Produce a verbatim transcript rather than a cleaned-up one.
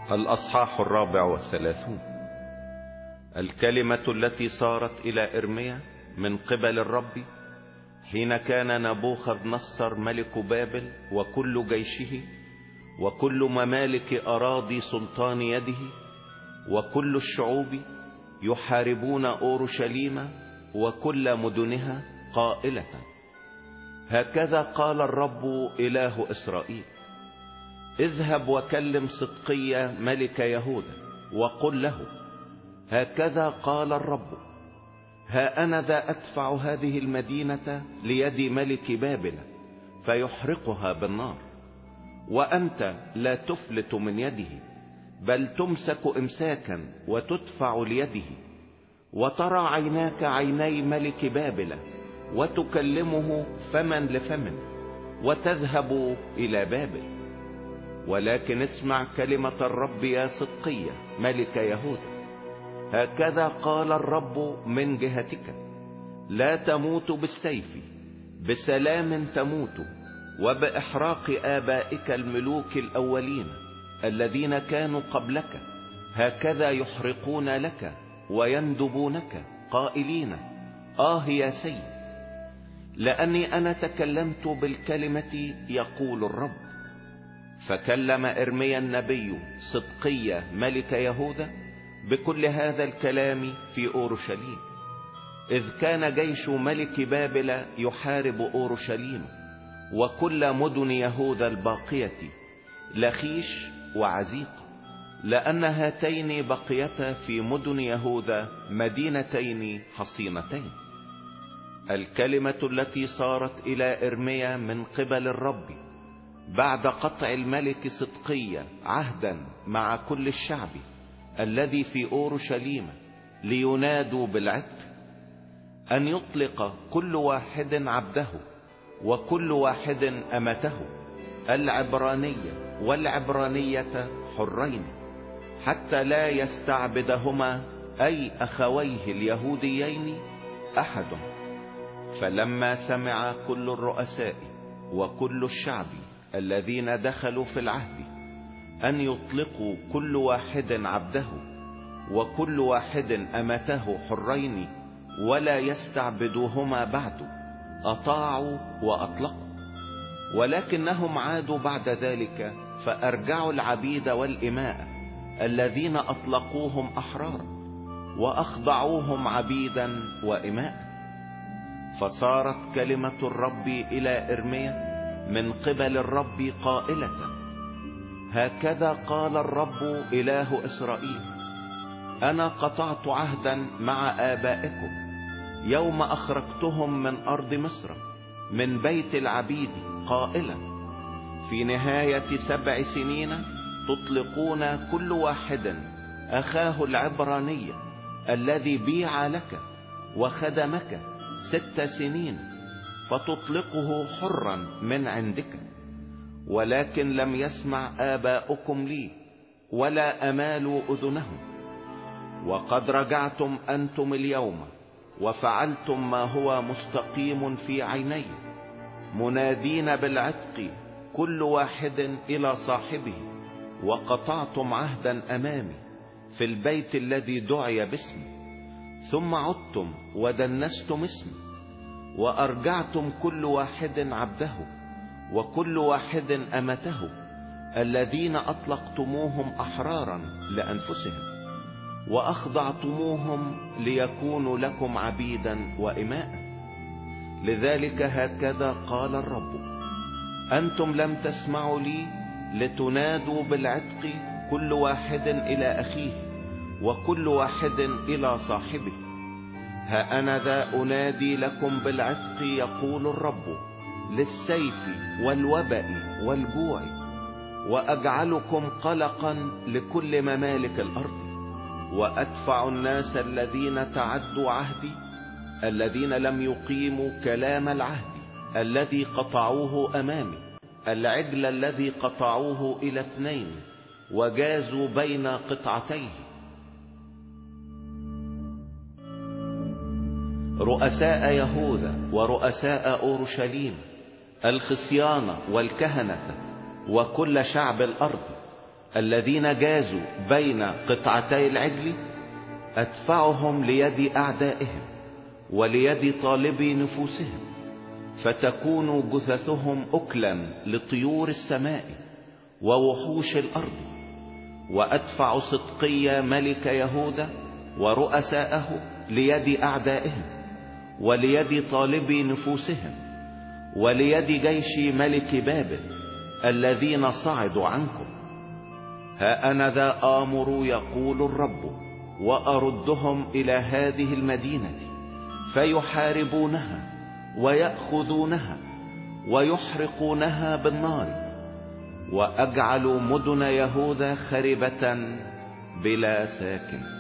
الأصحاح الرابع والثلاثون. الكلمة التي صارت إلى إرميا من قبل الرب حين كان نبوخذ نصر ملك بابل وكل جيشه وكل ممالك أراضي سلطان يده وكل الشعوب يحاربون أورشليم وكل مدنها قائلة: هكذا قال الرب إله إسرائيل، اذهب وكلم صدقيا ملك يهوذا وقل له: هكذا قال الرب، ها أنا ذا أدفع هذه المدينة ليد ملك بابل فيحرقها بالنار، وأنت لا تفلت من يده، بل تمسك إمساكا وتدفع ليده، وترى عيناك عيني ملك بابل وتكلمه فما لفم وتذهب إلى بابل. ولكن اسمع كلمة الرب يا صدقيا ملك يهوذا، هكذا قال الرب من جهتك: لا تموت بالسيف، بسلام تموت، وبإحراق آبائك الملوك الأولين الذين كانوا قبلك، هكذا يحرقون لك ويندبونك قائلين: آه يا سيد، لأني أنا تكلمت بالكلمة يقول الرب. فكلم إرميا النبي صدقيا ملك يهوذا بكل هذا الكلام في أورشليم، إذ كان جيش ملك بابل يحارب أورشليم وكل مدن يهوذا الباقية، لخيش وعزيقة، لأن هاتين بقيتا في مدن يهوذا مدينتين حصينتين. الكلمة التي صارت إلى إرميا من قبل الرب بعد قطع الملك صدقيا عهدا مع كل الشعب الذي في أورشليم لينادوا بالعتق، أن يطلق كل واحد عبده وكل واحد أمته العبرانية والعبرانية حرين، حتى لا يستعبدهما أي أخويه اليهوديين أحد. فلما سمع كل الرؤساء وكل الشعب الذين دخلوا في العهد أن يطلقوا كل واحد عبده وكل واحد أمته حرين ولا يستعبدوهما بعد، أطاعوا وأطلقوا. ولكنهم عادوا بعد ذلك فأرجعوا العبيد والإماء الذين أطلقوهم أحرارا وأخضعوهم عبيدا وإماء. فصارت كلمة الرب إلى إرميا من قبل الرب قائلة: هكذا قال الرب إله إسرائيل، أنا قطعت عهدا مع آبائكم يوم أخرجتهم من أرض مصر من بيت العبيد، قائلا: في نهاية سبع سنين تطلقون كل واحد أخاه العبرانية الذي بيع لك وخدمك ست سنين، فتطلقه حرا من عندك. ولكن لم يسمع آباؤكم لي ولا أمالوا أذنهم، وقد رجعتم أنتم اليوم وفعلتم ما هو مستقيم في عيني، منادين بالعتق كل واحد إلى صاحبه، وقطعتم عهدا أمامي في البيت الذي دعي باسمي، ثم عدتم ودنستم اسمي، وأرجعتم كل واحد عبده وكل واحد أمته الذين أطلقتموهم أحرارا لأنفسهم، وأخضعتموهم ليكونوا لكم عبيدا وإماء. لذلك هكذا قال الرب: أنتم لم تسمعوا لي لتنادوا بالعتق كل واحد إلى أخيه وكل واحد إلى صاحبه. ها أنا ذا أنادي لكم بالعتق يقول الرب، للسيف والوباء والجوع، وأجعلكم قلقا لكل ممالك الأرض، وأدفع الناس الذين تعدوا عهدي، الذين لم يقيموا كلام العهد الذي قطعوه أمامي، العجل الذي قطعوه إلى اثنين وجازوا بين قطعتيه. رؤساء يهوذا ورؤساء أورشليم، الخصيان والكهنة وكل شعب الأرض الذين جازوا بين قطعتي العجل أدفعهم ليد أعدائهم وليد طالبي نفوسهم، فتكون جثثهم أكلا لطيور السماء ووحوش الأرض. وأدفع صدقيا ملك يهوذا ورؤساءه ليد أعدائهم وليد طالبي نفوسهم وليد جيش ملك بابل الذين صعدوا عنكم. ها أنا ذا آمر يقول الرب، وأردهم إلى هذه المدينة فيحاربونها ويأخذونها ويحرقونها بالنار، وأجعل مدن يهوذا خربة بلا ساكن.